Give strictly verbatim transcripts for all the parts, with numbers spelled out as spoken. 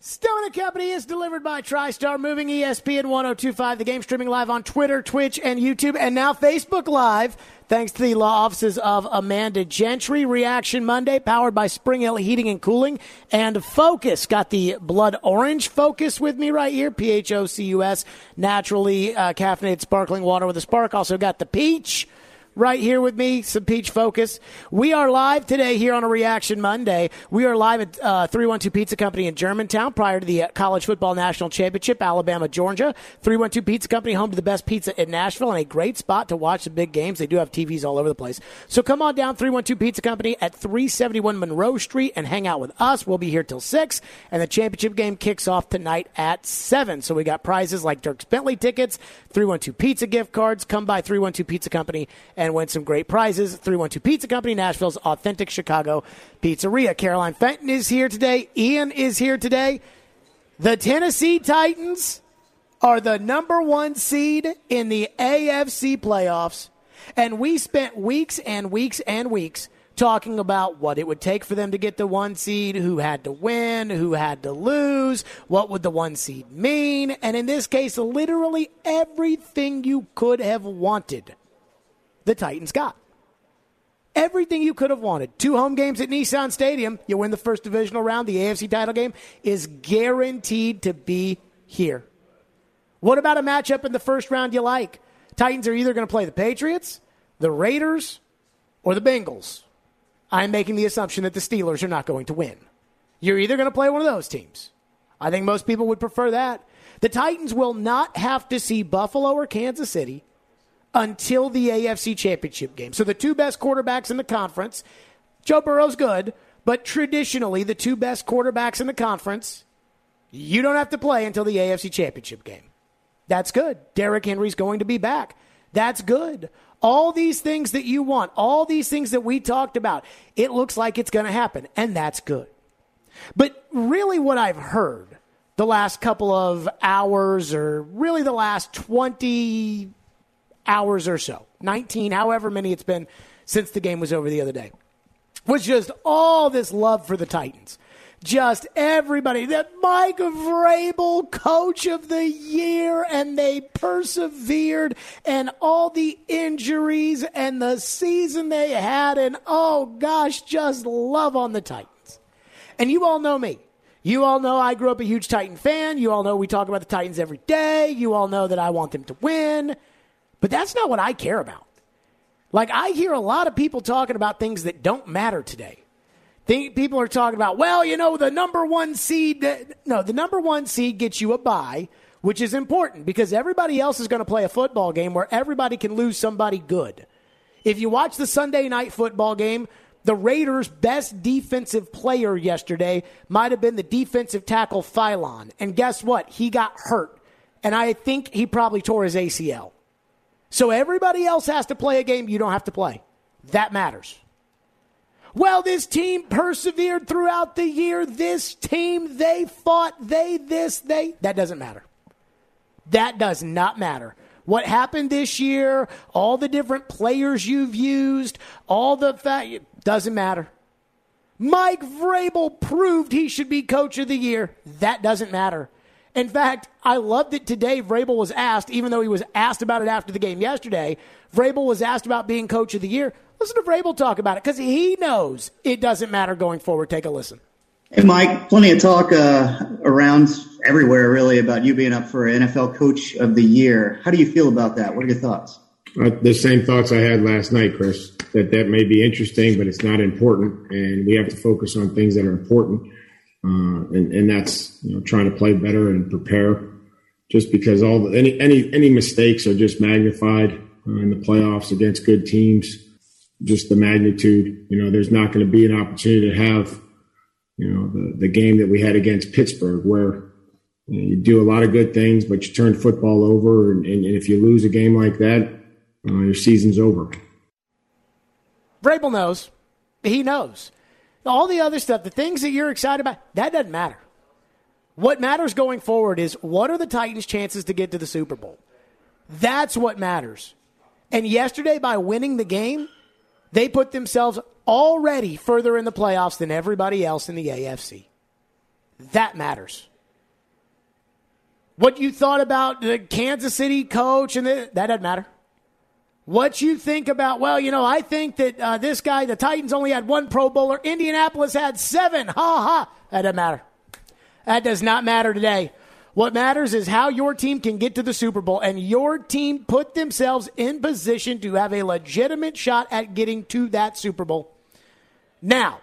Stone and Company is delivered by TriStar Moving, E S P N one oh two point five. The game streaming live on Twitter, Twitch, and YouTube, and now Facebook Live, thanks to the law offices of Amanda Gentry. Reaction Monday, powered by Spring Hill Heating and Cooling. And Focus, got the blood orange Focus with me right here, P H O C U S, naturally uh, caffeinated sparkling water with a spark. Also got the peach right here with me, some Peach Focus. We are live today here on a Reaction Monday. We are live at uh, three one two Pizza Company in Germantown prior to the uh, College Football National Championship, Alabama, Georgia. three one two Pizza Company, home to the best pizza in Nashville, and a great spot to watch the big games. They do have T Vs all over the place. So come on down, three one two Pizza Company at three seventy-one Monroe Street, and hang out with us. We'll be here till six, and the championship game kicks off tonight at seven. So we got prizes like Dierks Bentley tickets, three one two Pizza gift cards. Come by three one two Pizza Company and win some great prizes. three one two Pizza Company, Nashville's authentic Chicago pizzeria. Caroline Fenton is here today. Ian is here today. The Tennessee Titans are the number one seed in the A F C playoffs, and we spent weeks and weeks and weeks talking about what it would take for them to get the one seed, who had to win, who had to lose, what would the one seed mean, and in this case, literally everything you could have wanted, the Titans got. Everything you could have wanted. Two home games at Nissan Stadium. You win the first divisional round. The A F C title game is guaranteed to be here. What about a matchup in the first round you like? Titans are either going to play the Patriots, the Raiders, or the Bengals. I'm making the assumption that the Steelers are not going to win. You're either going to play one of those teams. I think most people would prefer that. The Titans will not have to see Buffalo or Kansas City until the A F C Championship game. So the two best quarterbacks in the conference, Joe Burrow's good, but traditionally the two best quarterbacks in the conference, you don't have to play until the A F C Championship game. That's good. Derrick Henry's going to be back. That's good. All these things that you want, all these things that we talked about, it looks like it's going to happen, and that's good. But really what I've heard the last couple of hours, or really the last twenty hours or so, nineteen, however many it's been since the game was over the other day, was just all this love for the Titans. Just everybody, that Mike Vrabel, coach of the year, and they persevered, and all the injuries and the season they had, and oh gosh, just love on the Titans. And you all know me. You all know I grew up a huge Titan fan. You all know we talk about the Titans every day. You all know that I want them to win. But that's not what I care about. Like, I hear a lot of people talking about things that don't matter today. Think people are talking about, well, you know, the number one seed. No, the number one seed gets you a bye, which is important because everybody else is going to play a football game where everybody can lose somebody good. If you watch the Sunday night football game, the Raiders' best defensive player yesterday might have been the defensive tackle Phylon. And guess what? He got hurt. And I think he probably tore his A C L. So everybody else has to play a game you don't have to play. That matters. Well, this team persevered throughout the year. This team, they fought, they this, they. That doesn't matter. That does not matter. What happened this year, all the different players you've used, all the fact, it doesn't matter. Mike Vrabel proved he should be coach of the year. That doesn't matter. In fact, I loved it today. Vrabel was asked, even though he was asked about it after the game yesterday, Vrabel was asked about being coach of the year. Listen to Vrabel talk about it because he knows it doesn't matter going forward. Take a listen. Hey, Mike, plenty of talk uh, around everywhere, really, about you being up for N F L Coach of the Year. How do you feel about that? What are your thoughts? Uh, the same thoughts I had last night, Chris, that that may be interesting, but it's not important, and we have to focus on things that are important. Uh, and, and that's, you know, trying to play better and prepare. Just because all the, any any any mistakes are just magnified uh, in the playoffs against good teams. Just the magnitude, you know, there's not going to be an opportunity to have, you know, the, the game that we had against Pittsburgh, where you know, you do a lot of good things, but you turn football over, and, and if you lose a game like that, uh, your season's over. Vrabel knows. He knows. All the other stuff, the things that you're excited about, that doesn't matter. What matters going forward is what are the Titans' chances to get to the Super Bowl? That's what matters. And yesterday, by winning the game, they put themselves already further in the playoffs than everybody else in the A F C. That matters. What you thought about the Kansas City coach, and the, that doesn't matter. What you think about, well, you know, I think that uh, this guy, the Titans only had one Pro Bowler. Indianapolis had seven. Ha ha. That doesn't matter. That does not matter today. What matters is how your team can get to the Super Bowl, and your team put themselves in position to have a legitimate shot at getting to that Super Bowl. Now,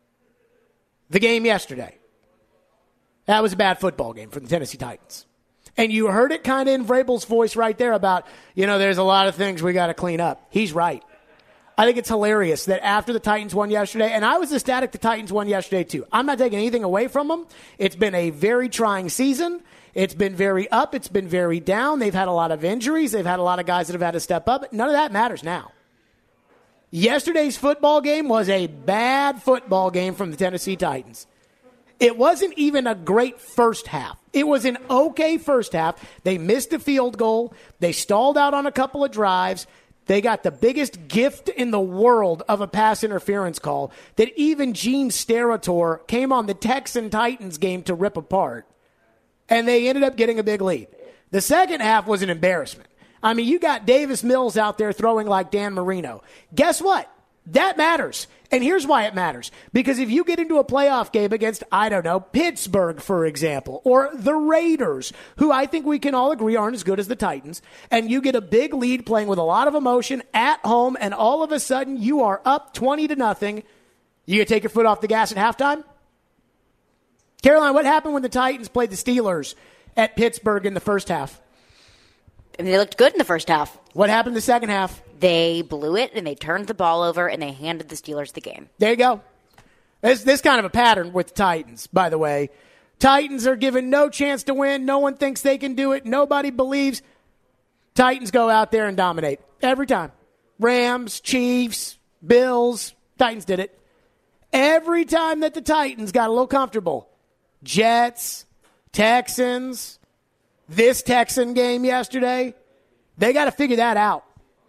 the game yesterday. That was a bad football game for the Tennessee Titans. And you heard it kind of in Vrabel's voice right there about, you know, there's a lot of things we got to clean up. He's right. I think it's hilarious that after the Titans won yesterday, and I was ecstatic the Titans won yesterday too. I'm not taking anything away from them. It's been a very trying season. It's been very up. It's been very down. They've had a lot of injuries. They've had a lot of guys that have had to step up. None of that matters now. Yesterday's football game was a bad football game from the Tennessee Titans. It wasn't even a great first half. It was an okay first half. They missed a field goal. They stalled out on a couple of drives. They got the biggest gift in the world of a pass interference call that even Gene Steratore came on the Texan Titans game to rip apart. And they ended up getting a big lead. The second half was an embarrassment. I mean, you got Davis Mills out there throwing like Dan Marino. Guess what? That matters. And here's why it matters. Because if you get into a playoff game against, I don't know, Pittsburgh, for example, or the Raiders, who I think we can all agree aren't as good as the Titans, and you get a big lead playing with a lot of emotion at home, and all of a sudden you are up twenty to nothing, you gonna take your foot off the gas at halftime? Caroline, what happened when the Titans played the Steelers at Pittsburgh in the first half? And they looked good in the first half. What happened in the second half? They blew it, and they turned the ball over, and they handed the Steelers the game. There you go. This this kind of a pattern with the Titans, by the way. Titans are given no chance to win. No one thinks they can do it. Nobody believes. Titans go out there and dominate every time. Rams, Chiefs, Bills, Titans did it. Every time that the Titans got a little comfortable. Jets, Texans, this Texan game yesterday, they got to figure that out.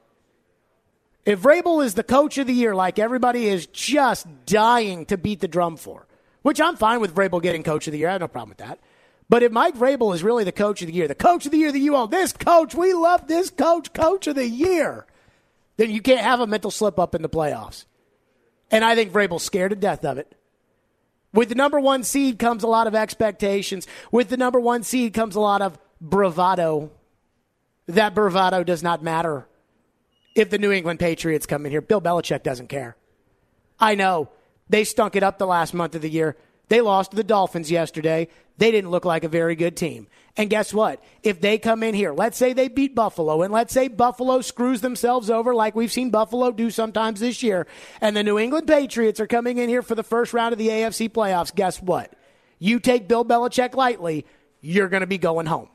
If Vrabel is the coach of the year, like everybody is just dying to beat the drum for, which I'm fine with Vrabel getting coach of the year. I have no problem with that. But if Mike Vrabel is really the coach of the year, the coach of the year that you all, this coach, we love this coach, coach of the year, then you can't have a mental slip up in the playoffs. And I think Vrabel's scared to death of it. With the number one seed comes a lot of expectations. With the number one seed comes a lot of bravado. That bravado does not matter if the New England Patriots come in here. Bill Belichick doesn't care. I know. They stunk it up the last month of the year. They lost to the Dolphins yesterday. They didn't look like a very good team. And guess what? If they come in here, let's say they beat Buffalo, and let's say Buffalo screws themselves over like we've seen Buffalo do sometimes this year, and the New England Patriots are coming in here for the first round of the A F C playoffs, guess what? You take Bill Belichick lightly, you're going to be going home.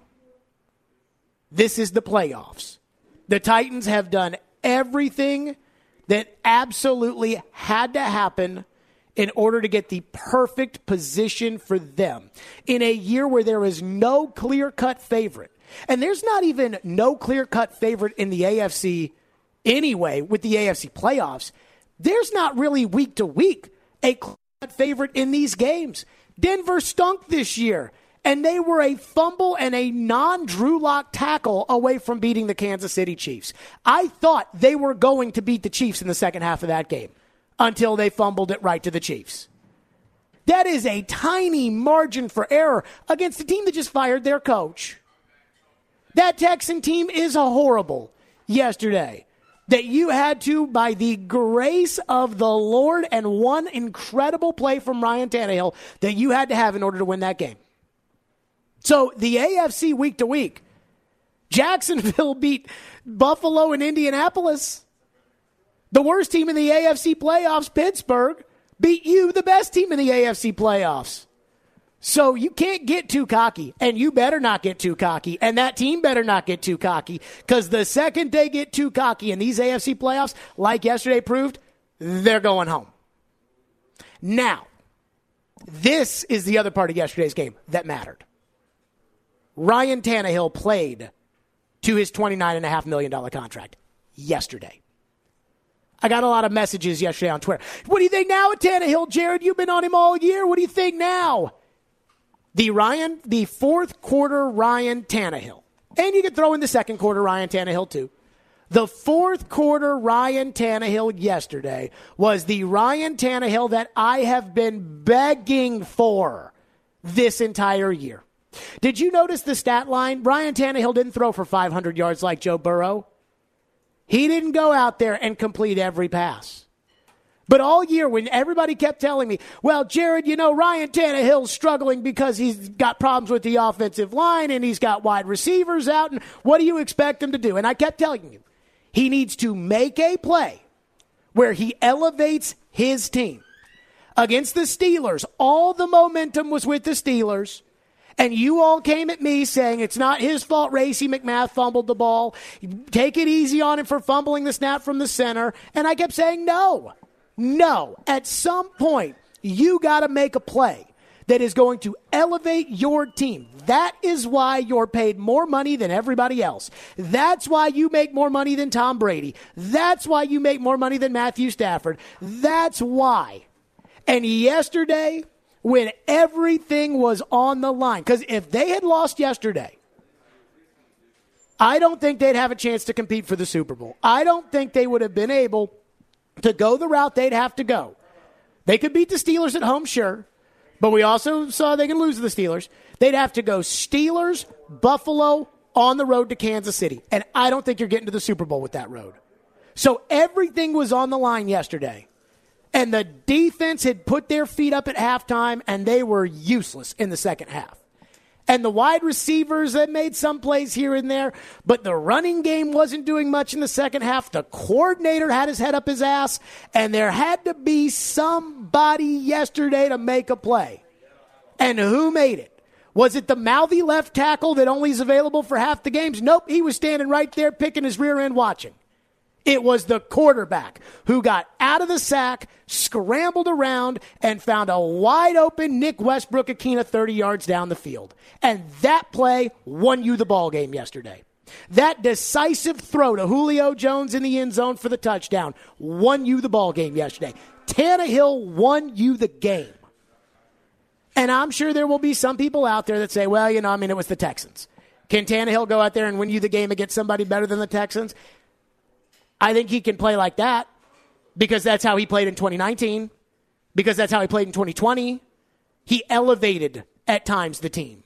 This is the playoffs. The Titans have done everything that absolutely had to happen in order to get the perfect position for them in a year where there is no clear-cut favorite. And there's not even no clear-cut favorite in the A F C anyway with the A F C playoffs. There's not really week-to-week a clear-cut favorite in these games. Denver stunk this year, and they were a fumble and a non-Drew Lock tackle away from beating the Kansas City Chiefs. I thought they were going to beat the Chiefs in the second half of that game, until they fumbled it right to the Chiefs. That is a tiny margin for error against a team that just fired their coach. That Texan team is horrible yesterday. That you had to, by the grace of the Lord and one incredible play from Ryan Tannehill, that you had to have in order to win that game. So the A F C week to week, Jacksonville beat Buffalo and Indianapolis. The worst team in the A F C playoffs, Pittsburgh, beat you, the best team in the A F C playoffs. So you can't get too cocky, and you better not get too cocky, and that team better not get too cocky, because the second they get too cocky in these A F C playoffs, like yesterday proved, they're going home. Now, this is the other part of yesterday's game that mattered. Ryan Tannehill played to his twenty-nine point five million dollars contract yesterday. I got a lot of messages yesterday on Twitter. What do you think now of Tannehill, Jared? You've been on him all year. What do you think now? The Ryan, the fourth quarter Ryan Tannehill, and you can throw in the second quarter Ryan Tannehill too. The fourth quarter Ryan Tannehill yesterday was the Ryan Tannehill that I have been begging for this entire year. Did you notice the stat line? Ryan Tannehill didn't throw for five hundred yards like Joe Burrow. He didn't go out there and complete every pass. But all year when everybody kept telling me, well, Jared, you know, Ryan Tannehill's struggling because he's got problems with the offensive line and he's got wide receivers out, and what do you expect him to do? And I kept telling you, he needs to make a play where he elevates his team. Against the Steelers, all the momentum was with the Steelers, and you all came at me saying it's not his fault Racey McMath fumbled the ball. Take it easy on him for fumbling the snap from the center. And I kept saying no, no. At some point, you got to make a play that is going to elevate your team. That is why you're paid more money than everybody else. That's why you make more money than Tom Brady. That's why you make more money than Matthew Stafford. That's why. And yesterday, when everything was on the line, because if they had lost yesterday, I don't think they'd have a chance to compete for the Super Bowl. I don't think they would have been able to go the route they'd have to go. They could beat the Steelers at home, sure. But we also saw they can lose to the Steelers. They'd have to go Steelers, Buffalo, on the road to Kansas City. And I don't think you're getting to the Super Bowl with that road. So everything was on the line yesterday. And the defense had put their feet up at halftime, and they were useless in the second half. And the wide receivers had made some plays here and there, but the running game wasn't doing much in the second half. The coordinator had his head up his ass, and there had to be somebody yesterday to make a play. And who made it? Was it the mouthy left tackle that only is available for half the games? Nope, he was standing right there picking his rear end watching. It was the quarterback who got out of the sack, scrambled around, and found a wide-open Nick Westbrook-Akina thirty yards down the field. And that play won you the ball game yesterday. That decisive throw to Julio Jones in the end zone for the touchdown won you the ball game yesterday. Tannehill won you the game. And I'm sure there will be some people out there that say, well, you know, I mean, it was the Texans. Can Tannehill go out there and win you the game against somebody better than the Texans? I think he can play like that because that's how he played in twenty nineteen, because that's how he played in twenty twenty. He elevated at times the team.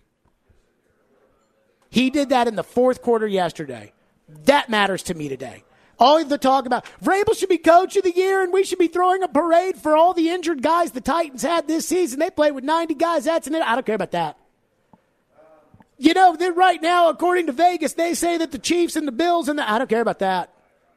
He did that in the fourth quarter yesterday. That matters to me today. All the talk about Vrabel should be coach of the year and we should be throwing a parade for all the injured guys the Titans had this season. They played with ninety guys. That's an it. I don't care about that. You know, then right now, according to Vegas, they say that the Chiefs and the Bills and the, I don't care about that.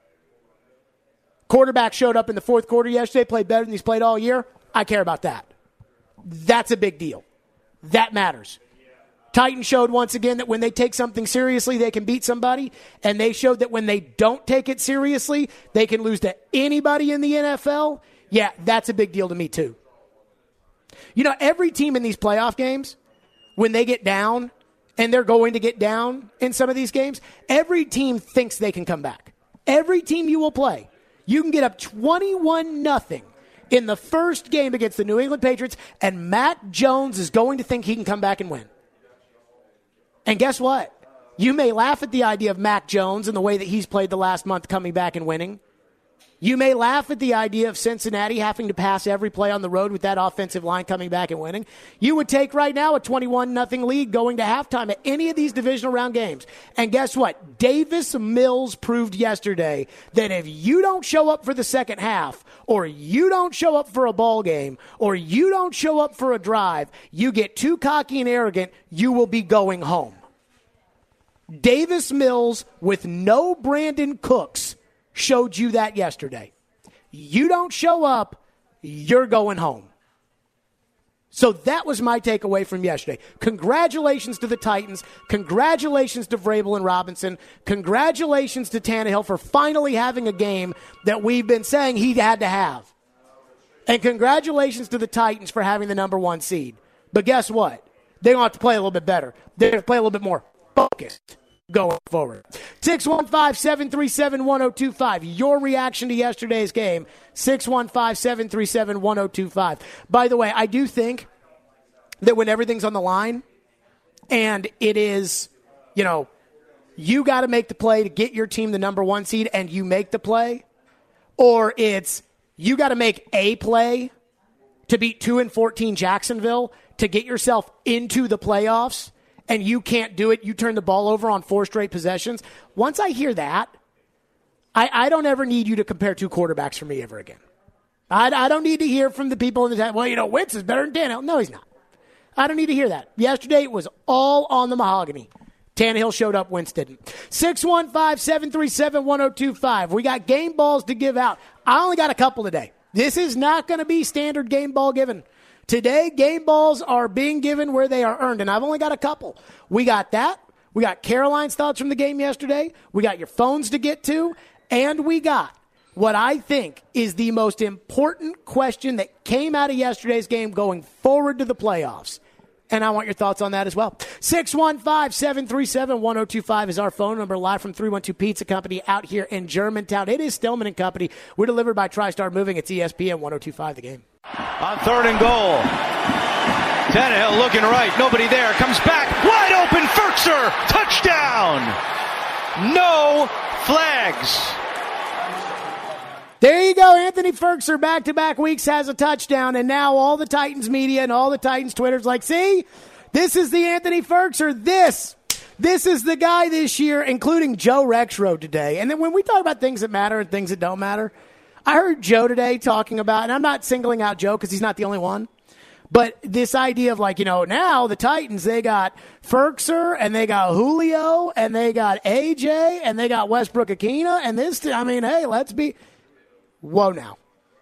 Quarterback showed up in the fourth quarter yesterday, played better than he's played all year. I care about that. That's a big deal. That matters. Titans showed once again that when they take something seriously, they can beat somebody. And they showed that when they don't take it seriously, they can lose to anybody in the N F L. Yeah, that's a big deal to me too. You know, every team in these playoff games, when they get down, and they're going to get down in some of these games, every team thinks they can come back. Every team you will play. You can get up twenty-one nothing in the first game against the New England Patriots, and Mac Jones is going to think he can come back and win. And guess what? You may laugh at the idea of Mac Jones and the way that he's played the last month coming back and winning. You may laugh at the idea of Cincinnati having to pass every play on the road with that offensive line coming back and winning. You would take right now a twenty-one nothing lead going to halftime at any of these divisional round games. And guess what? Davis Mills proved yesterday that if you don't show up for the second half, or you don't show up for a ball game, or you don't show up for a drive, you get too cocky and arrogant, you will be going home. Davis Mills with no Brandon Cooks showed you that yesterday. You don't show up, you're going home. So that was my takeaway from yesterday. Congratulations to the Titans. Congratulations to Vrabel and Robinson. Congratulations to Tannehill for finally having a game that we've been saying he had to have. And congratulations to the Titans for having the number one seed. But guess what? They're going to have to play a little bit better. They're going to play a little bit more focused going forward. six one five, seven three seven, one oh two five. Your reaction to yesterday's game. six one five, seven three seven, one oh two five. By the way, I do think that when everything's on the line and it is, you know, you got to make the play to get your team the number one seed and you make the play, or it's you got to make a play to beat two and fourteen Jacksonville to get yourself into the playoffs, and you can't do it. You turn the ball over on four straight possessions. Once I hear that, I, I don't ever need you to compare two quarterbacks for me ever again. I, I don't need to hear from the people in the time, well, you know, Wentz is better than Tannehill. No, he's not. I don't need to hear that. Yesterday it was all on the mahogany. Tannehill showed up, Wentz didn't. six one five, seven three seven, one oh two five. We got game balls to give out. I only got a couple today. This is not going to be standard game ball given. Today, game balls are being given where they are earned, and I've only got a couple. We got that. We got Caroline's thoughts from the game yesterday. We got your phones to get to, and we got what I think is the most important question that came out of yesterday's game going forward to the playoffs. And I want your thoughts on that as well. six one five, seven three seven, one oh two five is our phone number, live from three one two Pizza Company out here in Germantown. It is Stillman and Company. We're delivered by TriStar Moving. It's E S P N one oh two five The Game. On third and goal. Tannehill looking right. Nobody there. Comes back. Wide open. Firkser. Touchdown. No flags. There you go. Anthony Firkser, back-to-back weeks, has a touchdown, and now all the Titans media and all the Titans Twitter's like, see, this is the Anthony Firkser. This, this is the guy this year, including Joe Rexrode today. And then when we talk about things that matter and things that don't matter, I heard Joe today talking about, and I'm not singling out Joe because he's not the only one, but this idea of like, you know, now the Titans, they got Firkser, and they got Julio, and they got A J, and they got Westbrook-Akina, and this, I mean, hey, let's be... Whoa now.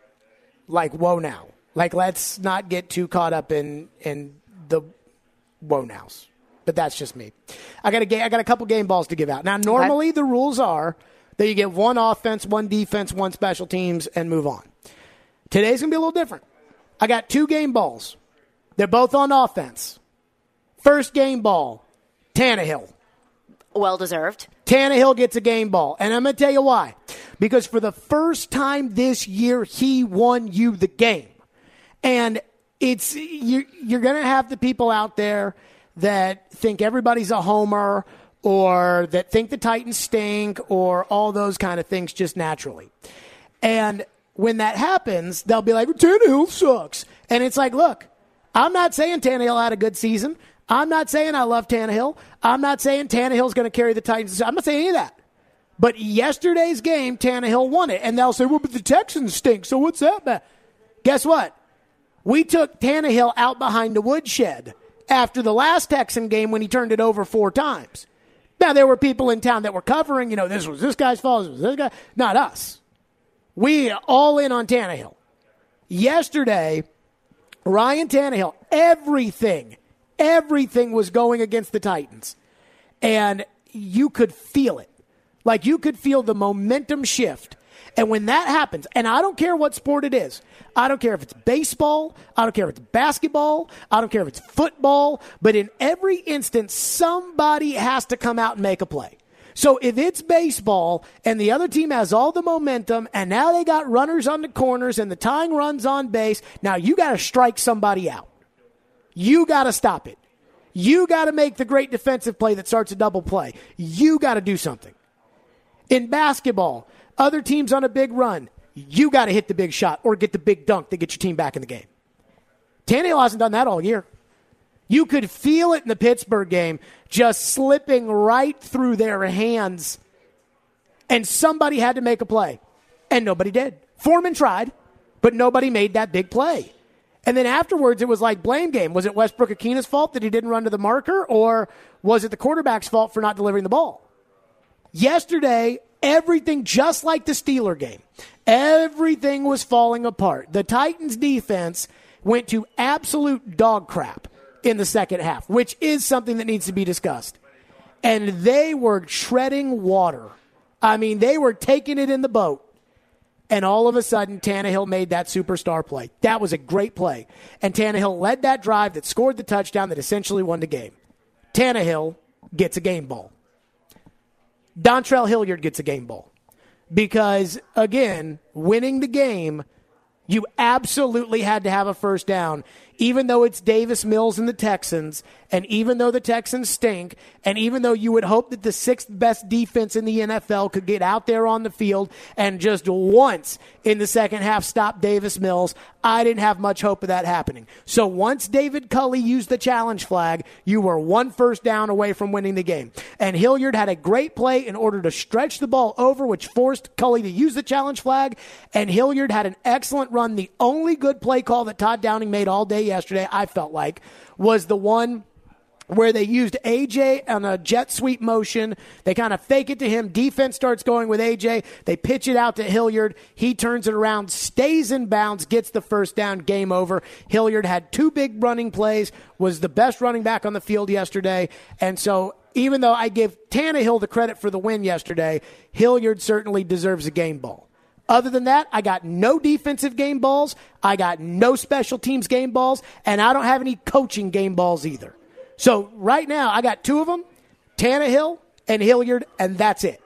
Like, whoa now. Like, let's not get too caught up in, in the whoa nows. But that's just me. I got a ga- I got a couple game balls to give out. Now, normally the rules are that you get one offense, one defense, one special teams, and move on. Today's going to be a little different. I got two game balls. They're both on offense. First game ball, Tannehill. Well-deserved. Tannehill gets a game ball. And I'm going to tell you why. Because for the first time this year, he won you the game. And it's you're, you're going to have the people out there that think everybody's a homer or that think the Titans stink or all those kind of things just naturally. And when that happens, they'll be like, Tannehill sucks. And it's like, look, I'm not saying Tannehill had a good season. I'm not saying I love Tannehill. I'm not saying Tannehill's going to carry the Titans. I'm not saying any of that. But yesterday's game, Tannehill won it. And they'll say, well, but the Texans stink, so what's that about? Guess what? We took Tannehill out behind the woodshed after the last Texan game when he turned it over four times. Now, there were people in town that were covering, you know, this was this guy's fault, this was this guy. Not us. We all in on Tannehill. Yesterday, Ryan Tannehill, everything, everything was going against the Titans. And you could feel it. Like you could feel the momentum shift. And when that happens, and I don't care what sport it is, I don't care if it's baseball, I don't care if it's basketball, I don't care if it's football, but in every instance, somebody has to come out and make a play. So if it's baseball and the other team has all the momentum and now they got runners on the corners and the tying runs on base, now you got to strike somebody out. You got to stop it. You got to make the great defensive play that starts a double play. You got to do something. In basketball, other teams on a big run, you got to hit the big shot or get the big dunk to get your team back in the game. Tannehill hasn't done that all year. You could feel it in the Pittsburgh game just slipping right through their hands, and somebody had to make a play, and nobody did. Foreman tried, but nobody made that big play. And then afterwards, it was like blame game. Was it Westbrook-Akina's fault that he didn't run to the marker, or was it the quarterback's fault for not delivering the ball? Yesterday, everything, just like the Steeler game, everything was falling apart. The Titans' defense went to absolute dog crap in the second half, which is something that needs to be discussed. And they were treading water. I mean, they were taking it in the boat. And all of a sudden, Tannehill made that superstar play. That was a great play. And Tannehill led that drive that scored the touchdown that essentially won the game. Tannehill gets a game ball. Dontrell Hilliard gets a game ball. Because, again, winning the game, you absolutely had to have a first down even though it's Davis Mills and the Texans, and even though the Texans stink, and even though you would hope that the sixth best defense in the N F L could get out there on the field and just once in the second half stop Davis Mills, I didn't have much hope of that happening. So once David Culley used the challenge flag, you were one first down away from winning the game. And Hilliard had a great play in order to stretch the ball over, which forced Culley to use the challenge flag, and Hilliard had an excellent run. The only good play call that Todd Downing made all day yesterday, I felt like, was the one where they used A J on a jet sweep motion. They kind of fake it to him. Defense starts going with A J. They pitch it out to Hilliard. He turns it around, stays in bounds, gets the first down, game over. Hilliard had two big running plays, was the best running back on the field yesterday. And so even though I give Tannehill the credit for the win yesterday, Hilliard certainly deserves a game ball. Other than that, I got no defensive game balls. I got no special teams game balls. And I don't have any coaching game balls either. So right now, I got two of them, Tannehill and Hilliard, and that's it.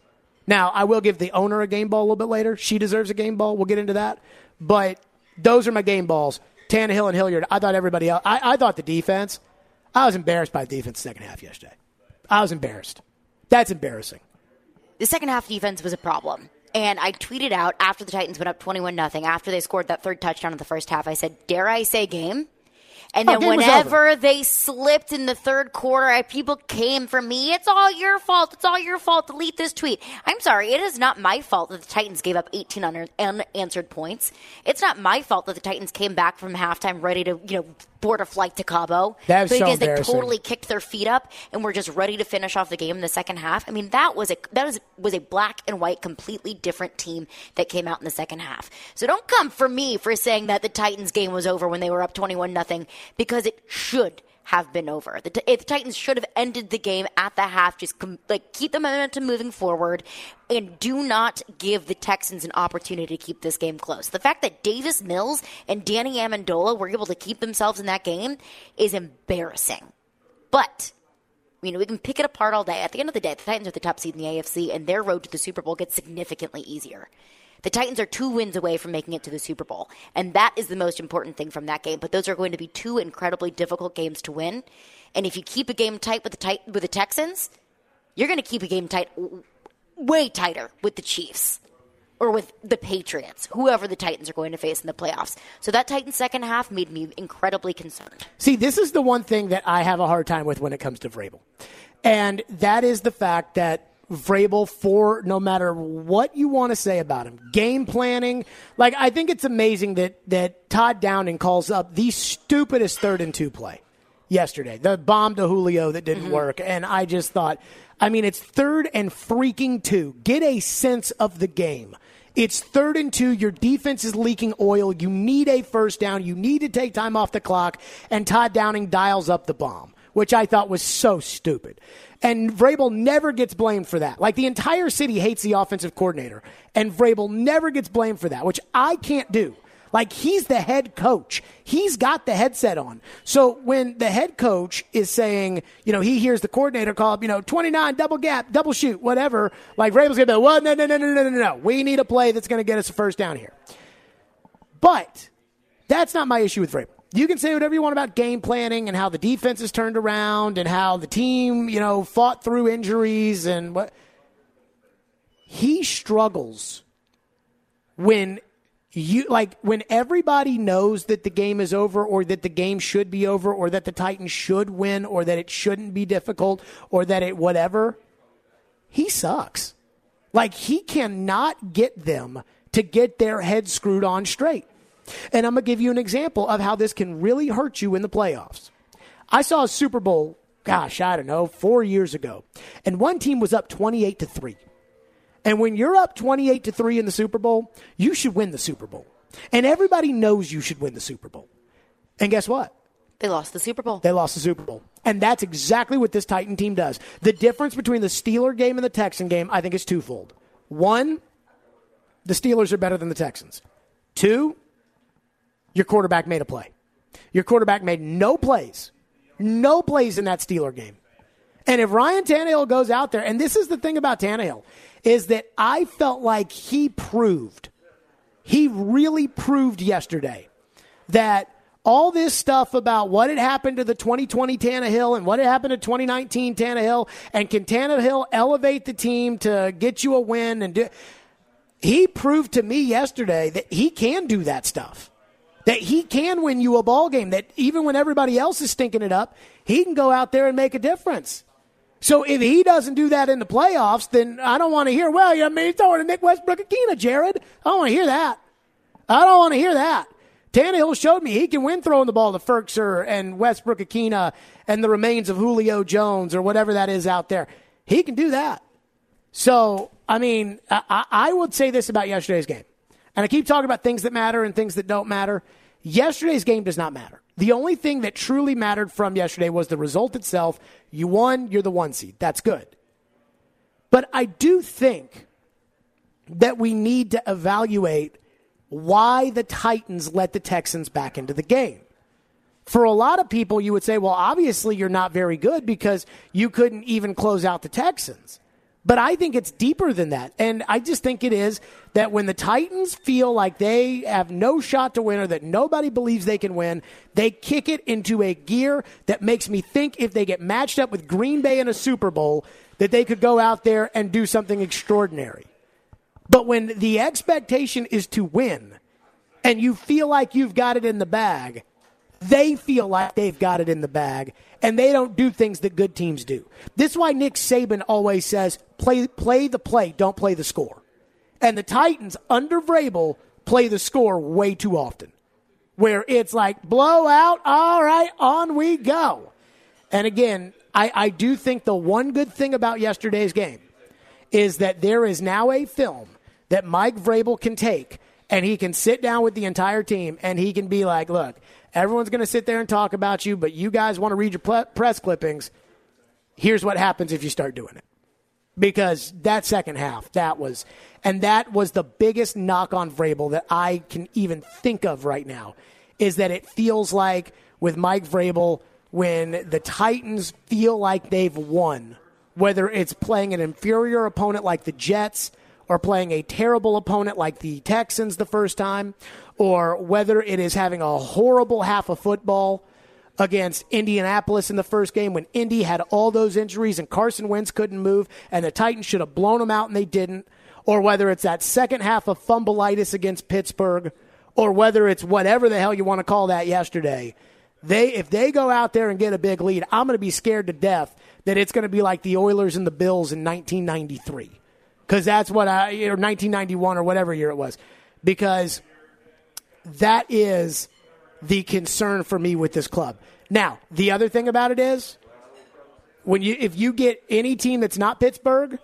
Now, I will give the owner a game ball a little bit later. She deserves a game ball. We'll get into that. But those are my game balls, Tannehill and Hilliard. I thought everybody else, I, I thought the defense, I was embarrassed by the defense second half yesterday. I was embarrassed. That's embarrassing. The second half defense was a problem. And I tweeted out after the Titans went up twenty-one nothing, after they scored that third touchdown in the first half, I said, dare I say game? And then oh, whenever they slipped in the third quarter, I, people came for me. It's all your fault. It's all your fault. Delete this tweet. I'm sorry. It is not my fault that the Titans gave up eighteen unanswered points. It's not my fault that the Titans came back from halftime ready to, you know, board a flight to Cabo. That was because so they totally kicked their feet up and were just ready to finish off the game in the second half. I mean, that was a that was was a black and white, completely different team that came out in the second half. So don't come for me for saying that the Titans game was over when they were up twenty-one nothing, because it should have been over. The, the Titans should have ended the game at the half, just com- like keep the momentum moving forward, and do not give the Texans an opportunity to keep this game close. The fact that Davis Mills and Danny Amendola were able to keep themselves in that game is embarrassing. But, you know, we can pick it apart all day. At the end of the day, the Titans are the top seed in the A F C, and their road to the Super Bowl gets significantly easier. The Titans are two wins away from making it to the Super Bowl, and that is the most important thing from that game. But those are going to be two incredibly difficult games to win. And if you keep a game tight with the tight with the Texans, you're going to keep a game tight, way tighter with the Chiefs or with the Patriots, whoever the Titans are going to face in the playoffs. So that Titans second half made me incredibly concerned. See, this is the one thing that I have a hard time with when it comes to Vrabel, and that is the fact that Vrabel, for no matter what you want to say about him, game planning, like I think it's amazing that that Todd Downing calls up the stupidest third and two play yesterday, the bomb to Julio that didn't mm-hmm. work, and I just thought, I mean, it's third and freaking two. Get a sense of the game. It's third and two. Your defense is leaking oil. You need a first down. You need to take time off the clock, and Todd Downing dials up the bomb, which I thought was so stupid. And Vrabel never gets blamed for that. Like, the entire city hates the offensive coordinator, and Vrabel never gets blamed for that, which I can't do. Like, he's the head coach. He's got the headset on. So when the head coach is saying, you know, he hears the coordinator call up, you know, twenty-nine, double gap, double shoot, whatever, like, Vrabel's going to be like, well, no, no, no, no, no, no, no. We need a play that's going to get us a first down here. But that's not my issue with Vrabel. You can say whatever you want about game planning and how the defense is turned around and how the team, you know, fought through injuries and what. He struggles when you, like, when everybody knows that the game is over or that the game should be over or that the Titans should win or that it shouldn't be difficult or that it whatever. He sucks. Like, he cannot get them to get their heads screwed on straight. And I'm going to give you an example of how this can really hurt you in the playoffs. I saw a Super Bowl, gosh, I don't know, four years ago. And one team was up twenty-eight to three. And when you're up twenty-eight to three in the Super Bowl, you should win the Super Bowl. And everybody knows you should win the Super Bowl. And guess what? They lost the Super Bowl. They lost the Super Bowl. And that's exactly what this Titan team does. The difference between the Steeler game and the Texan game, I think, is twofold. One, the Steelers are better than the Texans. Two, your quarterback made a play. Your quarterback made no plays. No plays in that Steeler game. And if Ryan Tannehill goes out there, and this is the thing about Tannehill, is that I felt like he proved, he really proved yesterday that all this stuff about what had happened to the twenty twenty Tannehill and what had happened to twenty nineteen Tannehill, and can Tannehill elevate the team to get you a win? And do, he proved to me yesterday that he can do that stuff, that he can win you a ball game, that even when everybody else is stinking it up, he can go out there and make a difference. So if he doesn't do that in the playoffs, then I don't want to hear, well, I mean, he's throwing to Nick Westbrook-Akina, Jared. I don't want to hear that. I don't want to hear that. Tannehill showed me he can win throwing the ball to Ferkser and Westbrook-Akina and the remains of Julio Jones or whatever that is out there. He can do that. So, I mean, I, I would say this about yesterday's game. And I keep talking about things that matter and things that don't matter. Yesterday's game does not matter. The only thing that truly mattered from yesterday was the result itself. You won, you're the one seed. That's good. But I do think that we need to evaluate why the Titans let the Texans back into the game. For a lot of people, you would say, well, obviously you're not very good because you couldn't even close out the Texans. But I think it's deeper than that. And I just think it is that when the Titans feel like they have no shot to win or that nobody believes they can win, they kick it into a gear that makes me think if they get matched up with Green Bay in a Super Bowl, that they could go out there and do something extraordinary. But when the expectation is to win and you feel like you've got it in the bag, they feel like they've got it in the bag, and they don't do things that good teams do. This is why Nick Saban always says, play play the play, don't play the score. And the Titans, under Vrabel, play the score way too often, where it's like, blowout, all right, on we go. And again, I, I do think the one good thing about yesterday's game is that there is now a film that Mike Vrabel can take, and he can sit down with the entire team, and he can be like, look, everyone's going to sit there and talk about you, but you guys want to read your press clippings. Here's what happens if you start doing it. Because that second half, that was, and that was the biggest knock on Vrabel that I can even think of right now, is that it feels like with Mike Vrabel, when the Titans feel like they've won, whether it's playing an inferior opponent like the Jets or playing a terrible opponent like the Texans the first time, or whether it is having a horrible half of football against Indianapolis in the first game when Indy had all those injuries and Carson Wentz couldn't move and the Titans should have blown them out and they didn't, or whether it's that second half of fumbleitis against Pittsburgh, or whether it's whatever the hell you want to call that yesterday. They, if they go out there and get a big lead, I'm going to be scared to death that it's going to be like the Oilers and the Bills in nineteen ninety-three. Because that's what I, or nineteen ninety-one or whatever year it was. Because that is the concern for me with this club. Now, the other thing about it is, when you if you get any team that's not Pittsburgh,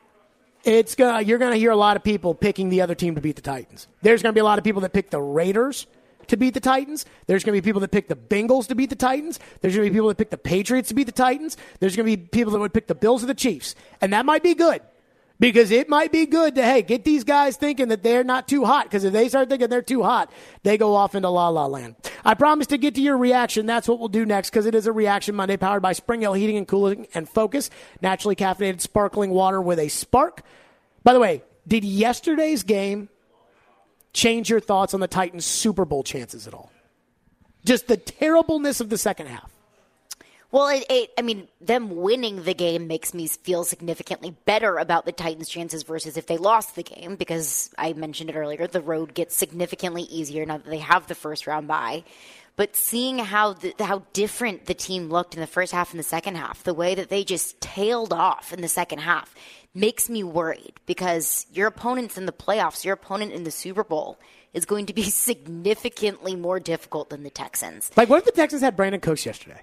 it's gonna you're gonna hear a lot of people picking the other team to beat the Titans. There's gonna be a lot of people that pick the Raiders to beat the Titans. There's going to be people that pick the Bengals to beat the Titans. There's going to be people that pick the Patriots to beat the Titans. There's going to be people that would pick the Bills or the Chiefs. And that might be good. Because it might be good to, hey, get these guys thinking that they're not too hot. Because if they start thinking they're too hot, they go off into la-la land. I promise to get to your reaction. That's what we'll do next, because it is a Reaction Monday powered by Spring Hill Heating and Cooling and Focus. Naturally caffeinated sparkling water with a spark. By the way, did yesterday's game change your thoughts on the Titans' Super Bowl chances at all? Just the terribleness of the second half. Well, it, it, I mean, them winning the game makes me feel significantly better about the Titans' chances versus if they lost the game, because I mentioned it earlier, the road gets significantly easier now that they have the first round bye. But seeing how the, how different the team looked in the first half and the second half, the way that they just tailed off in the second half, makes me worried, because your opponents in the playoffs, your opponent in the Super Bowl, is going to be significantly more difficult than the Texans. Like, what if the Texans had Brandon Cooks yesterday?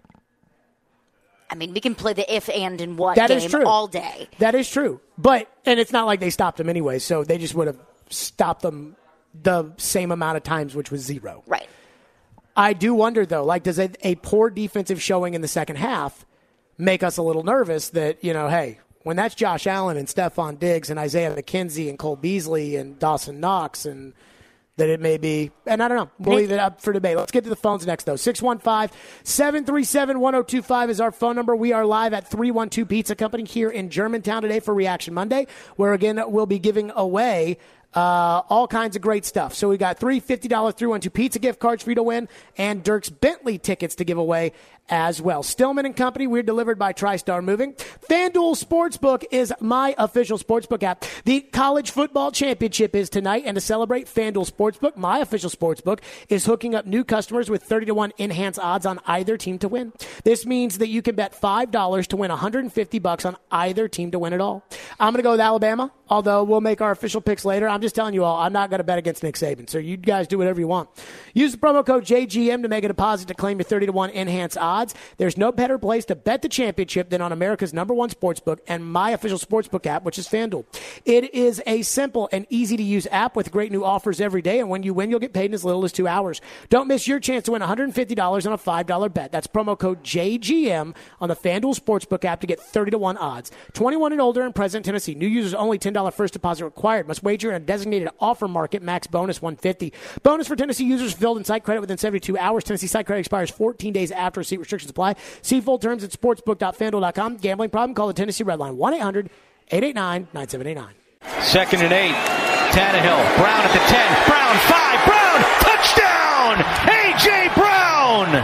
I mean, we can play the if, and, and what that game is true. all day. That is true. But, and it's not like they stopped them anyway, so they just would have stopped them the same amount of times, which was zero. Right. I do wonder, though, like, does a, a poor defensive showing in the second half make us a little nervous that, you know, hey, when that's Josh Allen and Stephon Diggs and Isaiah McKenzie and Cole Beasley and Dawson Knox, and that it may be, and I don't know. We'll leave it up for debate. Let's get to the phones next, though. six one five, seven three seven, one oh two five is our phone number. We are live at three one two Pizza Company here in Germantown today for Reaction Monday, where, again, we'll be giving away Uh, all kinds of great stuff. So we got three fifty dollars three one two pizza gift cards for you to win and Dirks Bentley tickets to give away as well. Stillman and Company, we're delivered by TriStar Moving. FanDuel Sportsbook is my official sportsbook app. The college football championship is tonight, and to celebrate, FanDuel Sportsbook, my official sportsbook, is hooking up new customers with thirty to one enhanced odds on either team to win. This means that you can bet five dollars to win one hundred fifty bucks on either team to win it all. I'm going to go with Alabama, although we'll make our official picks later. I'm just telling you all, I'm not going to bet against Nick Saban, so you guys do whatever you want. Use the promo code J G M to make a deposit to claim your thirty to one enhanced odds. There's no better place to bet the championship than on America's number one sportsbook and my official sportsbook app, which is FanDuel. It is a simple and easy-to-use app with great new offers every day, and when you win, you'll get paid in as little as two hours. Don't miss your chance to win one hundred fifty dollars on a five dollar bet. That's promo code J G M on the FanDuel Sportsbook app to get thirty to one odds. twenty-one and older in present Tennessee. New users only, ten dollars first deposit required. Must wager in a designated offer market. Max bonus one hundred fifty dollars. Bonus for Tennessee users filled in site credit within seventy-two hours. Tennessee site credit expires fourteen days after receipt. Restrictions apply. See full terms at sportsbook dot fanduel dot com. Gambling problem? Call the Tennessee Red Line one eight hundred eight eight nine nine seven eight nine. Second and eight. Tannehill. Brown at the ten. Brown five. Brown. Touchdown. A J. Brown.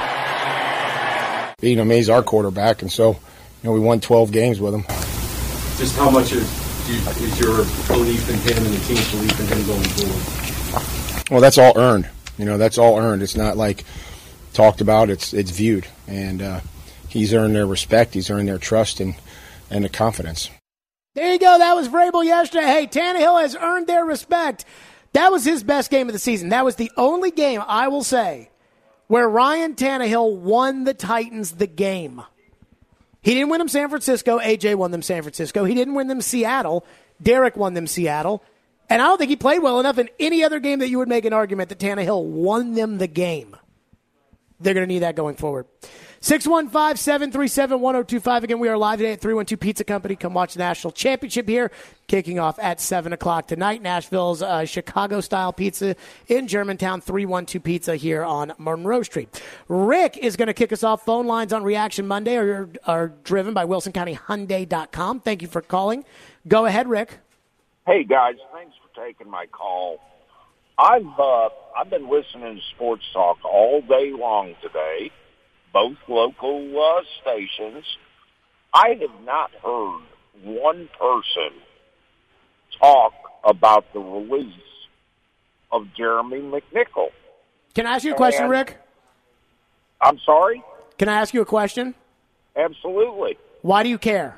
You know, he's our quarterback, and so, you know, we won twelve games with him. Just how much is, is your belief in him and the team's belief in him going forward? Well, that's all earned. You know, that's all earned. It's not like talked about. It's it's viewed, and uh, he's earned their respect. He's earned their trust and and the confidence. There you go. That was Vrabel yesterday. Hey, Tannehill has earned their respect. That was his best game of the season. That was the only game, I will say, where Ryan Tannehill won the Titans the game. He didn't win them San Francisco. A J won them San Francisco. He didn't win them Seattle. Derek won them Seattle. And I don't think he played well enough in any other game that you would make an argument that Tannehill won them the game. They're going to need that going forward. six one five, seven three seven, one oh two five. Again, we are live today at three one two Pizza Company. Come watch the National Championship here, kicking off at seven o'clock tonight. Nashville's uh, Chicago-style pizza in Germantown, three one two Pizza here on Monroe Street. Rick is going to kick us off. Phone lines on Reaction Monday are, are driven by Wilson County Hyundai dot com. Thank you for calling. Go ahead, Rick. Hey, guys. Thanks for taking my call. I've uh, I've been listening to sports talk all day long today, both local uh, stations. I have not heard one person talk about the release of Jeremy McNichol. Can I ask you a question, and, Rick? I'm sorry? Can I ask you a question? Absolutely. Why do you care?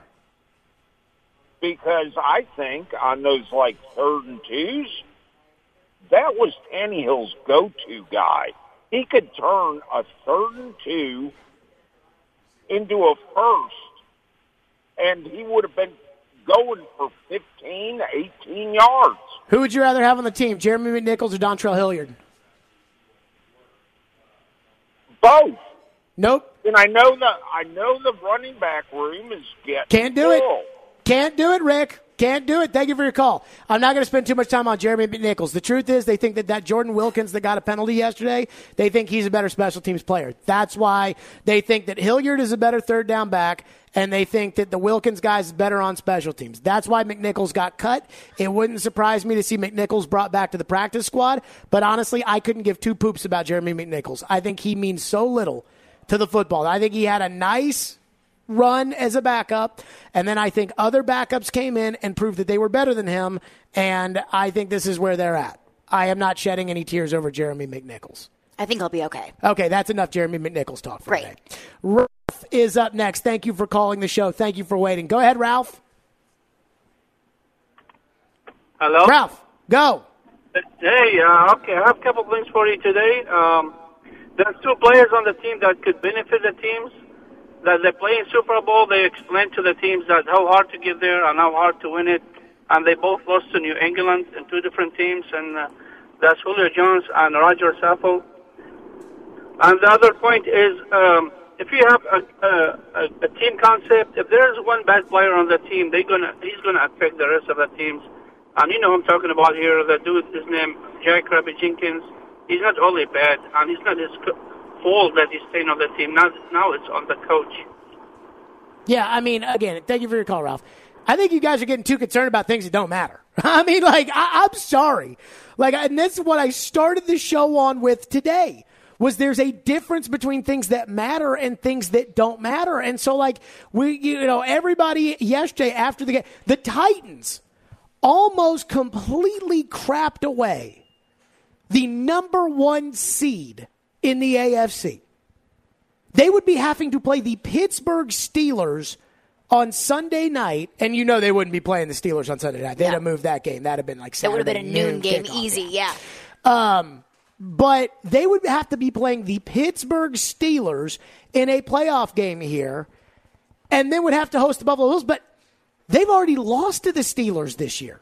Because I think on those, like, third and twos, that was Tannehill's go-to guy. He could turn a third and two into a first, and he would have been going for fifteen, eighteen yards. Who would you rather have on the team, Jeremy McNichols or Dontrell Hilliard? Both. Nope. And I know the I know the running back room is getting Can't do full. it. Can't do it, Rick. Can't do it. Thank you for your call. I'm not going to spend too much time on Jeremy McNichols. The truth is they think that that Jordan Wilkins that got a penalty yesterday, they think he's a better special teams player. That's why they think that Hilliard is a better third down back, and they think that the Wilkins guy is better on special teams. That's why McNichols got cut. It wouldn't surprise me to see McNichols brought back to the practice squad, but honestly, I couldn't give two poops about Jeremy McNichols. I think he means so little to the football. I think he had a nice run as a backup, and then I think other backups came in and proved that they were better than him, and I think this is where they're at. I am not shedding any tears over Jeremy McNichols. I think he'll be okay. Okay, that's enough Jeremy McNichols talk for Great. today. Ralph is up next. Thank you for calling the show. Thank you for waiting. Go ahead, Ralph. Hello? Ralph, go. Hey, uh, okay, I have a couple things for you today. Um, there's two players on the team that could benefit the teams. That they play in Super Bowl, they explain to the teams that how hard to get there and how hard to win it. And they both lost to New England in two different teams, and uh, that's Julio Jones and Roger Saffold. And the other point is, um, if you have a, a, a team concept, if there's one bad player on the team, they gonna he's gonna affect the rest of the teams. And you know who I'm talking about here. The dude, his name Jack Rabbit Jenkins. He's not only bad, and he's not his fault that he's staying on the team. Now, now it's on the coach. Yeah, I mean, again, thank you for your call, Ralph. I think you guys are getting too concerned about things that don't matter. I mean, like, I, I'm sorry. Like, and this is what I started the show on with today, was there's a difference between things that matter and things that don't matter. And so, like, we, you know, everybody yesterday after the game, the Titans almost completely crapped away the number one seed in the A F C. They would be having to play the Pittsburgh Steelers on Sunday night, and you know they wouldn't be playing the Steelers on Sunday night. They'd yeah. have moved that game. That would have been like Saturday. It would have been a noon, noon game, kickoff. easy, yeah. Um, but they would have to be playing the Pittsburgh Steelers in a playoff game here, and then would have to host the Buffalo Bills. But they've already lost to the Steelers this year.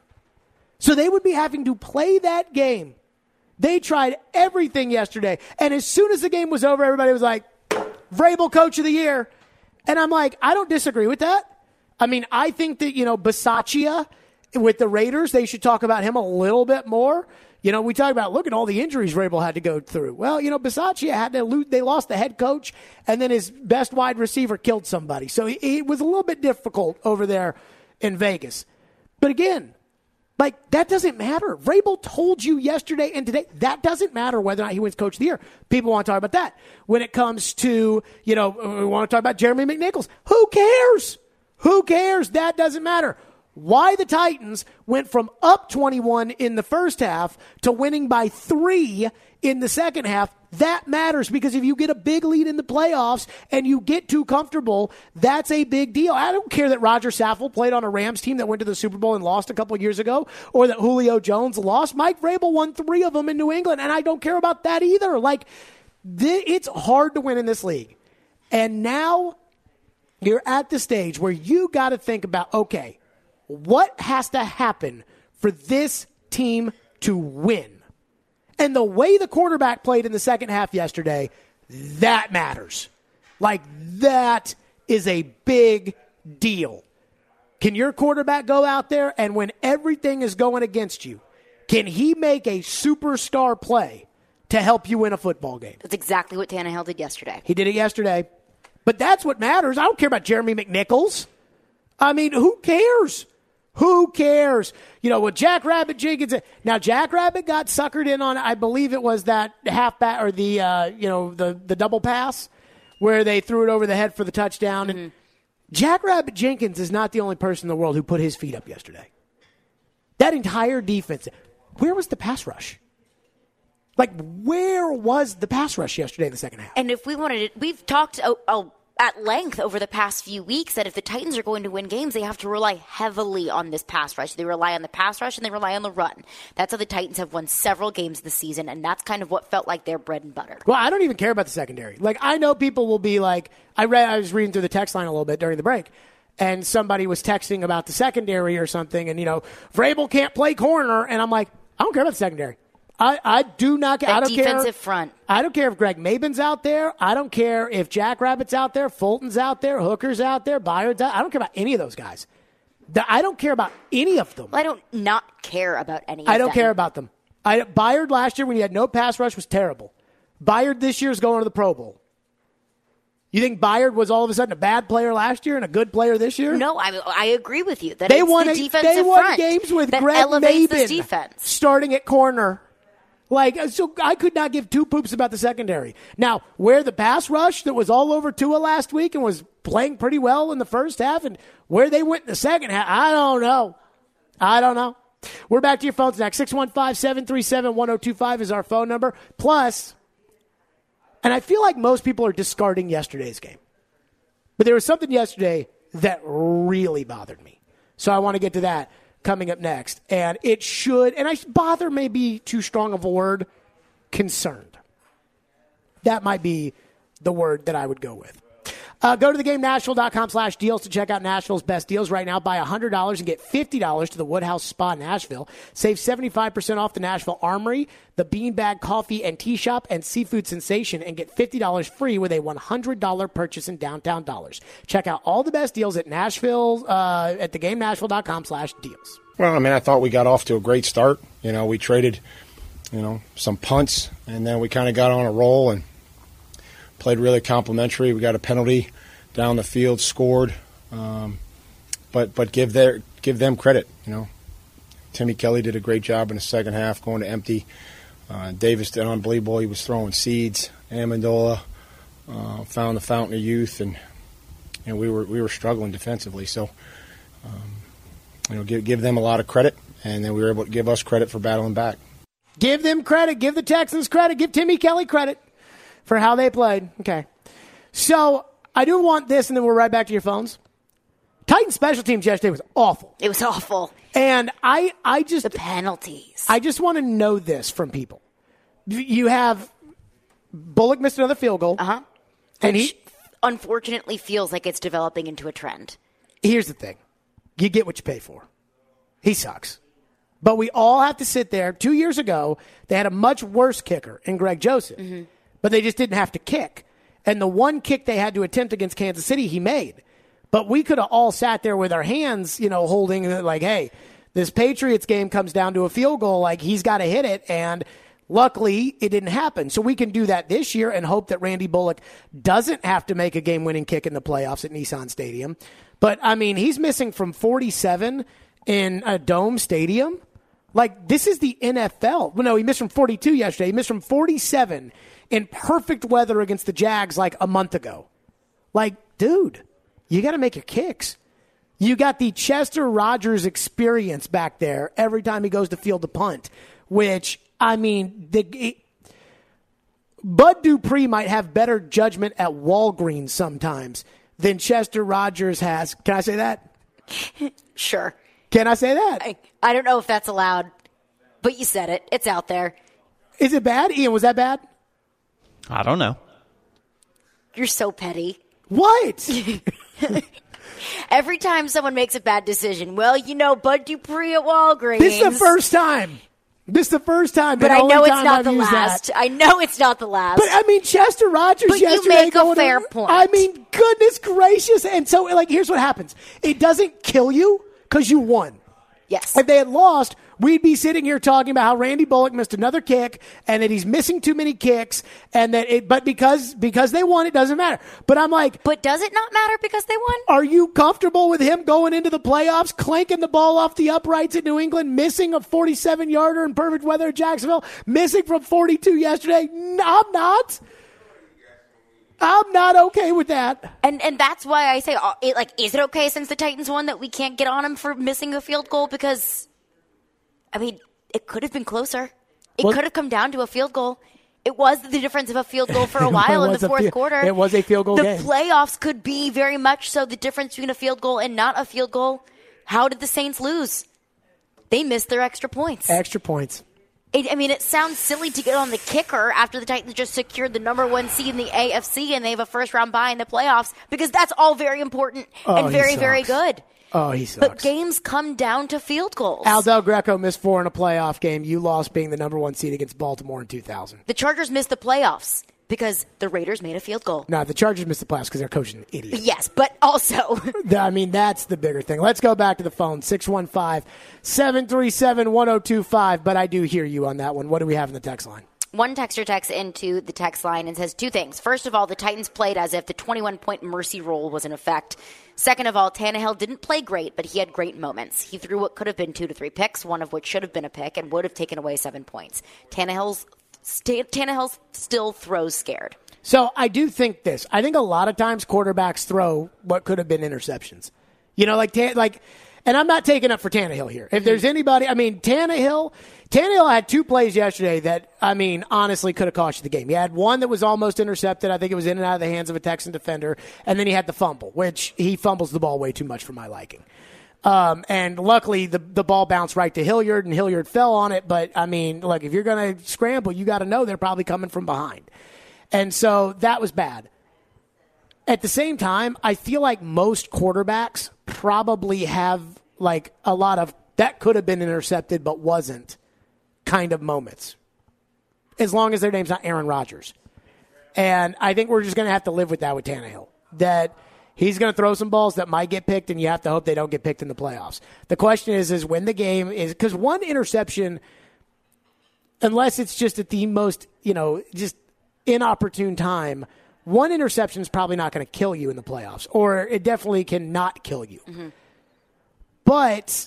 So they would be having to play that game. They tried everything yesterday, and as soon as the game was over, everybody was like, Vrabel Coach of the Year. And I'm like, I don't disagree with that. I mean, I think that, you know, Bisaccia with the Raiders, they should talk about him a little bit more. You know, we talk about, look at all the injuries Vrabel had to go through. Well, you know, Bisaccia had to lose. They lost the head coach, and then his best wide receiver killed somebody. So it was a little bit difficult over there in Vegas. But again, like, that doesn't matter. Vrabel told you yesterday and today, that doesn't matter whether or not he wins Coach of the Year. People want to talk about that. When it comes to, you know, we want to talk about Jeremy McNichols. Who cares? Who cares? That doesn't matter. Why the Titans went from up twenty-one in the first half to winning by three in the second half, that matters, because if you get a big lead in the playoffs and you get too comfortable, that's a big deal. I don't care that Roger Saffold played on a Rams team that went to the Super Bowl and lost a couple of years ago, or that Julio Jones lost. Mike Vrabel won three of them in New England, and I don't care about that either. Like, th- it's hard to win in this league. And now you're at the stage where you got to think about, okay, what has to happen for this team to win? And the way the quarterback played in the second half yesterday, that matters. Like, that is a big deal. Can your quarterback go out there and when everything is going against you, can he make a superstar play to help you win a football game? That's exactly what Tannehill did yesterday. He did it yesterday. But that's what matters. I don't care about Jeremy McNichols. I mean, who cares? Who cares? You know, with Jack Rabbit Jenkins. Now, Jack Rabbit got suckered in on, I believe it was that halfback or the, uh, you know, the, the double pass where they threw it over the head for the touchdown. Mm-hmm. And Jack Rabbit Jenkins is not the only person in the world who put his feet up yesterday. That entire defense. Where was the pass rush? Like, where was the pass rush yesterday in the second half? And if we wanted to, we've talked oh, oh, at length over the past few weeks that if the Titans are going to win games, they have to rely heavily on this pass rush. They rely on the pass rush and they rely on the run. That's how the Titans have won several games this season, and that's kind of what felt like their bread and butter. Well, I don't even care about the secondary. Like, I know people will be like, I read, I was reading through the text line a little bit during the break, and somebody was texting about the secondary or something, and, you know, Vrabel can't play corner, and I'm like, I don't care about the secondary. I, I do not care. I don't defensive care. front. I don't care if Greg Mabin's out there. I don't care if Jack Rabbit's out there, Fulton's out there, Hooker's out there, Byard's out. I don't care about any of those guys. The, I don't care about any of them. Well, I don't not care about any of them. I don't them. care about them. I, Byard last year when he had no pass rush was terrible. Byard this year is going to the Pro Bowl. You think Byard was all of a sudden a bad player last year and a good player this year? No, I I agree with you. That they it's won the a, defensive They won front games with that Greg elevates Mabin this defense. starting at corner. Like, so I could not give two poops about the secondary. Now, where the pass rush that was all over Tua last week and was playing pretty well in the first half and where they went in the second half, I don't know. I don't know. We're back to your phones next. six one five, seven three seven, one oh two five is our phone number. Plus, and I feel like most people are discarding yesterday's game. But there was something yesterday that really bothered me. So I want to get to that coming up next. And it should, and I bother may be too strong of a word, concerned. That might be the word that I would go with. Uh, go to the game nashville dot com slash deals to check out Nashville's best deals right now. Buy one hundred dollars and get fifty dollars to the Woodhouse Spa Nashville. Save seventy-five percent off the Nashville Armory, the Beanbag Coffee and Tea Shop, and Seafood Sensation, and get fifty dollars free with a one hundred dollars purchase in downtown dollars. Check out all the best deals at Nashville, uh, at the game nashville dot com slash deals. Well, I mean, I thought we got off to a great start. You know, we traded, you know, some punts, and then we kind of got on a roll and played really complimentary. We got a penalty down the field, scored. Um, but but give their give them credit. You know, Timmy Kelly did a great job in the second half, going to empty. Uh, Davis did unbelievable. He was throwing seeds. Amendola uh, found the fountain of youth, and you know, we were we were struggling defensively. So, um, you know, give give them a lot of credit, and then we were able to give us credit for battling back. Give them credit. Give the Texans credit. Give Timmy Kelly credit for how they played. Okay. So I do want this, and then we're right back to your phones. Titans special teams yesterday was awful. It was awful. And I, I just... The penalties. I just want to know this from people. You have Bullock missed another field goal. Uh-huh. And Which he... unfortunately feels like it's developing into a trend. Here's the thing. You get what you pay for. He sucks. But we all have to sit there. Two years ago, they had a much worse kicker in Greg Joseph. Mm-hmm. But they just didn't have to kick. And the one kick they had to attempt against Kansas City, he made. But we could have all sat there with our hands, you know, holding it like, hey, this Patriots game comes down to a field goal. Like, he's got to hit it. And luckily, it didn't happen. So we can do that this year and hope that Randy Bullock doesn't have to make a game-winning kick in the playoffs at Nissan Stadium. But, I mean, he's missing from forty-seven in a dome stadium. Like, this is the N F L. Well, no, he missed from forty-two yesterday. He missed from forty-seven in perfect weather against the Jags like a month ago. Like, dude, you got to make your kicks. You got the Chester Rogers experience back there every time he goes to field the punt, which, I mean, the, it, Bud Dupree might have better judgment at Walgreens sometimes than Chester Rogers has. Can I say that? Sure. Can I say that? I, I don't know if that's allowed, but you said it. It's out there. Is it bad? Ian, was that bad? I don't know. You're so petty. What? Every time someone makes a bad decision, well, you know, Bud Dupree at Walgreens. This is the first time. This is the first time. But I know it's not I've the last. That. I know it's not the last. But, I mean, Chester Rogers but yesterday. you make a fair to, point. I mean, goodness gracious. And so, like, here's what happens. It doesn't kill you because you won. Yes. If they had lost, we'd be sitting here talking about how Randy Bullock missed another kick and that he's missing too many kicks and that it, but because, because they won, it doesn't matter. But I'm like, but does it not matter because they won? Are you comfortable with him going into the playoffs, clanking the ball off the uprights at New England, missing a forty-seven yarder in perfect weather at Jacksonville, missing from forty-two yesterday? No, I'm not. I'm not okay with that. And and that's why I say, uh, it, like, is it okay since the Titans won that we can't get on him for missing a field goal? Because, I mean, it could have been closer. It well, could have come down to a field goal. It was the difference of a field goal for a while in the fourth fi- quarter. It was a field goal the game. The playoffs could be very much so the difference between a field goal and not a field goal. How did the Saints lose? They missed their extra points. Extra points. It, I mean, it sounds silly to get on the kicker after the Titans just secured the number one seed in the A F C and they have a first-round bye in the playoffs because that's all very important oh, and very, very good. Oh, he sucks. But games come down to field goals. Al Del Greco missed four in a playoff game. You lost being the number one seed against Baltimore in two thousand. The Chargers missed the playoffs because the Raiders made a field goal. No, the Chargers missed the playoffs because their coach is an idiot. Yes, but also. I mean, that's the bigger thing. Let's go back to the phone, six one five, seven three seven, one oh two five. But I do hear you on that one. What do we have in the text line? One texter texts into the text line and says two things. First of all, the Titans played as if the twenty-one point mercy rule was in effect. Second of all, Tannehill didn't play great, but he had great moments. He threw what could have been two to three picks, one of which should have been a pick and would have taken away seven points. Tannehill's, st- Tannehill still throws scared. So I do think this. I think a lot of times quarterbacks throw what could have been interceptions. You know, like, like, and I'm not taking up for Tannehill here. If there's anybody, I mean, Tannehill, Tannehill had two plays yesterday that, I mean, honestly could have cost you the game. He had one that was almost intercepted. I think it was in and out of the hands of a Texan defender. And then he had the fumble, which he fumbles the ball way too much for my liking. Um, and luckily the, the ball bounced right to Hilliard and Hilliard fell on it. But I mean, look, if you're going to scramble, you got to know they're probably coming from behind. And so that was bad. At the same time, I feel like most quarterbacks probably have like a lot of that could have been intercepted but wasn't kind of moments. As long as their name's not Aaron Rodgers. And I think we're just going to have to live with that with Tannehill. That he's going to throw some balls that might get picked and you have to hope they don't get picked in the playoffs. The question is, is when the game is, because one interception, unless it's just at the most, you know, just inopportune time, one interception is probably not going to kill you in the playoffs, or it definitely can not kill you. Mm-hmm. but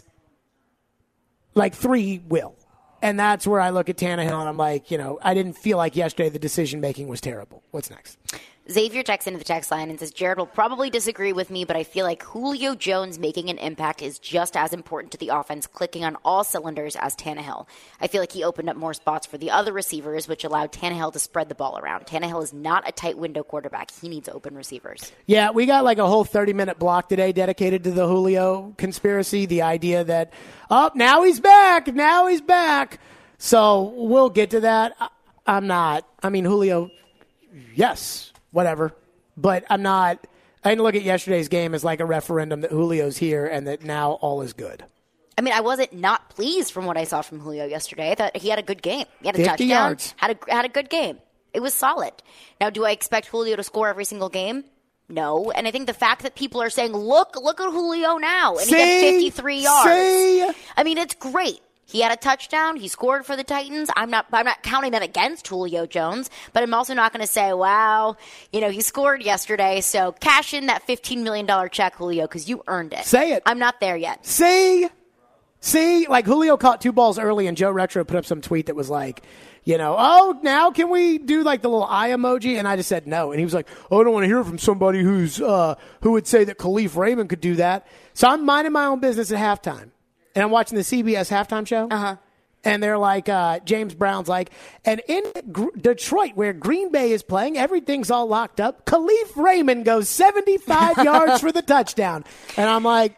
like three will. And that's where I look at Tannehill and I'm like, you know, I didn't feel like yesterday the decision-making was terrible. What's next? Xavier texts into the text line and says, Jared will probably disagree with me, but I feel like Julio Jones making an impact is just as important to the offense clicking on all cylinders as Tannehill. I feel like he opened up more spots for the other receivers, which allowed Tannehill to spread the ball around. Tannehill is not a tight window quarterback. He needs open receivers. Yeah, we got like a whole thirty-minute block today dedicated to the Julio conspiracy, the idea that, oh, now he's back, now he's back. So we'll get to that. I'm not, I mean, Julio, yes. Whatever. But I'm not – I didn't look at yesterday's game as like a referendum that Julio's here and that now all is good. I mean, I wasn't not pleased from what I saw from Julio yesterday. I thought he had a good game. He had a fifty touchdown. yards. Had a, had a good game. It was solid. Now, do I expect Julio to score every single game? No. And I think the fact that people are saying, look, look at Julio now. And see, he got fifty-three yards. See? I mean, it's great. He had a touchdown. He scored for the Titans. I'm not I'm not counting that against Julio Jones, but I'm also not going to say, wow, you know, he scored yesterday, so cash in that fifteen million dollars check, Julio, because you earned it. Say it. I'm not there yet. See? See? Like Julio caught two balls early, and Joe Retro put up some tweet that was like, you know, oh, now can we do like the little eye emoji? And I just said no. And he was like, oh, I don't want to hear from somebody who's uh, who would say that Khalif Raymond could do that. So I'm minding my own business at halftime. And I'm watching the C B S halftime show. Uh-huh. And they're like, uh, James Brown's like, and in Gr- Detroit, where Green Bay is playing, everything's all locked up. Khalif Raymond goes seventy-five yards for the touchdown. And I'm like,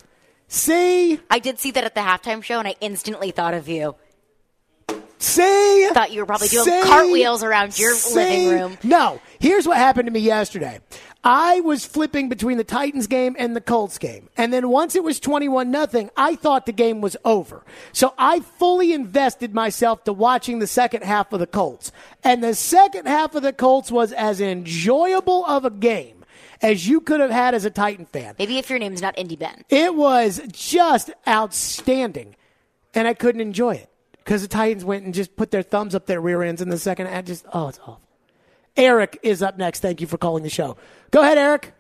see? I did see that at the halftime show, and I instantly thought of you. See? I thought you were probably doing see? cartwheels around your see? living room. No. Here's what happened to me yesterday. I was flipping between the Titans game and the Colts game. And then once it was twenty-one nothing, I thought the game was over. So I fully invested myself to watching the second half of the Colts. And the second half of the Colts was as enjoyable of a game as you could have had as a Titan fan. Maybe if your name's not Indy Ben. It was just outstanding. And I couldn't enjoy it because the Titans went and just put their thumbs up their rear ends in the second half. Just, oh, it's awful. Eric is up next. Thank you for calling the show. Go ahead, Eric.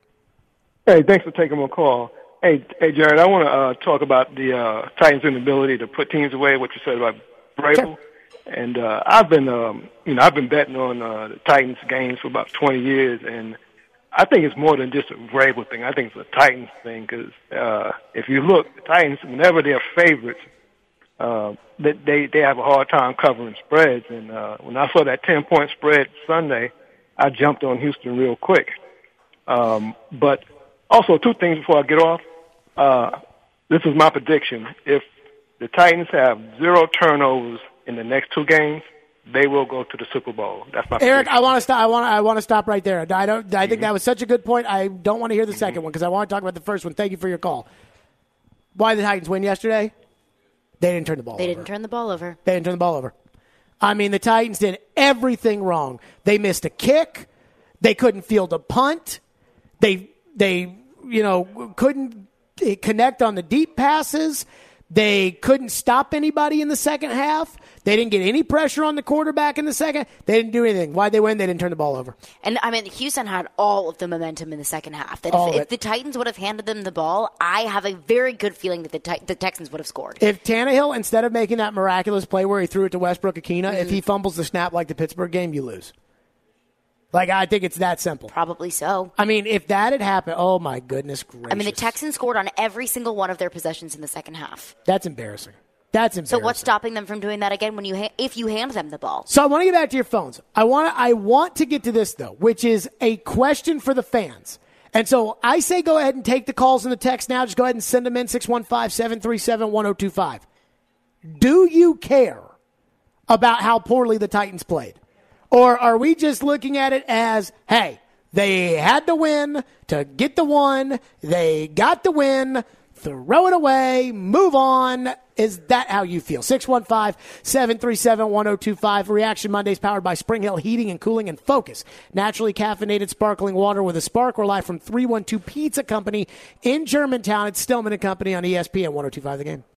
Hey, thanks for taking my call. Hey, hey, Jared, I want to uh, talk about the uh, Titans' inability to put teams away. What you said about Vrabel, sure. and uh, I've been, um, you know, I've been betting on uh, the Titans games for about twenty years, and I think it's more than just a Vrabel thing. I think it's a Titans thing because uh, if you look, the Titans, whenever they're favorites, uh, they they have a hard time covering spreads. And uh, when I saw that ten point spread Sunday, I jumped on Houston real quick. Um, but also, two things before I get off. Uh, this is my prediction. If the Titans have zero turnovers in the next two games, they will go to the Super Bowl. That's my Eric, prediction. I want to stop. I want. I want to stop right there. I don't. I think mm-hmm. that was such a good point. I don't want to hear the mm-hmm. second one because I want to talk about the first one. Thank you for your call. Why did the Titans win yesterday? They didn't turn the ball they over. They didn't turn the ball over. They didn't turn the ball over. I mean, the Titans did everything wrong. They missed a kick. They couldn't field a punt. They, they, you know, couldn't connect on the deep passes. They couldn't stop anybody in the second half. They didn't get any pressure on the quarterback in the second. They didn't do anything. Why'd they win? They didn't turn the ball over. And, I mean, Houston had all of the momentum in the second half. That all if, if the Titans would have handed them the ball, I have a very good feeling that the, the Texans would have scored. If Tannehill, instead of making that miraculous play where he threw it to Westbrook Akina, mm-hmm. if he fumbles the snap like the Pittsburgh game, you lose. Like, I think it's that simple. Probably so. I mean, if that had happened, oh, my goodness gracious. I mean, the Texans scored on every single one of their possessions in the second half. That's embarrassing. That's embarrassing. So what's stopping them from doing that again when you ha- if you hand them the ball? So I want to get back to your phones. I want to, I want to get to this, though, which is a question for the fans. And so I say go ahead and take the calls and the text now. Just go ahead and send them in, six one five, seven three seven, one oh two five. Do you care about how poorly the Titans played? Or are we just looking at it as, hey, they had to win to get the one, they got the win, throw it away, move on. Is that how you feel? six one five, seven three seven, one oh two five. Reaction Mondays powered by Spring Hill Heating and Cooling and Focus. Naturally caffeinated sparkling water with a spark. We're live from three one two Pizza Company in Germantown. It's Stillman and Company on E S P N one oh two five The Game.